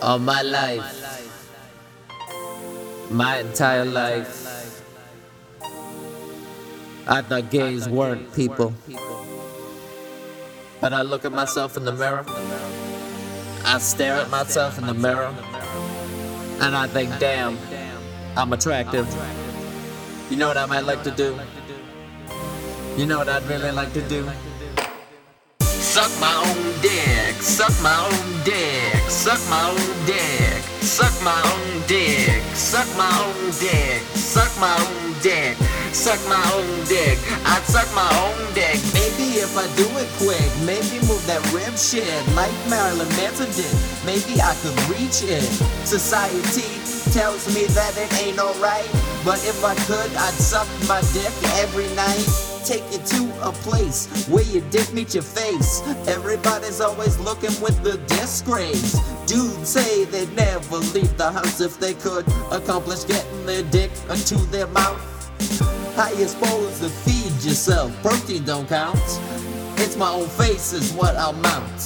All my life, my entire life, I thought gays weren't people. But I look at myself in the mirror, I stare at myself in the mirror, and I think, damn, I'm attractive. You know what I might like to do? You know what I'd really like to do? Suck my own dick, suck my own dick, suck my own dick, suck my own dick, suck my own dick, suck my own dick, suck my own dick. I'd suck my own dick. Maybe if I do it quick, maybe move that rib shit like Marilyn Manson did. Maybe I could reach it. Society tells me that it ain't alright, but if I could, I'd suck my dick every night. Take you to a place where your dick meets your face. Everybody's always looking with the disgrace. Dudes say they'd never leave the house if they could accomplish getting their dick into their mouth. How you supposed to feed yourself? Protein don't count. It's my own face is what I'll mount.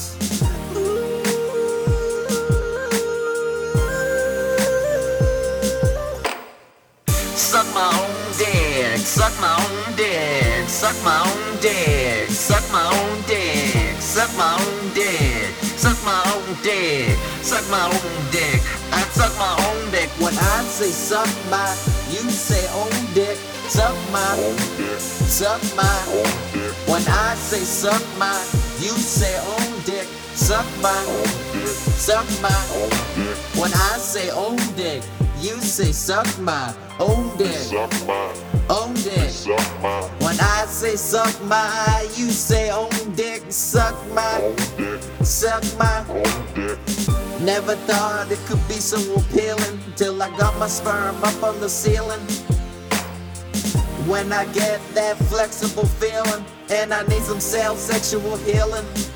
Suck my own dick, suck my own dick, suck my own dick, suck my own dick, suck my own dick, suck my own dick, suck my own dick. I suck my own dick. When I say suck my, you say own dick. Suck my own dick, suck my own dick. When I say suck my, you say own dick. Suck my own dick, suck my own dick. When I say own dick, you say suck my own dick. Suck my own dick. Suck my. When I say suck my, you say own dick. Suck my own dick. Suck my own dick. Never thought it could be so appealing till I got my sperm up on the ceiling. When I get that flexible feeling and I need some sexual healing.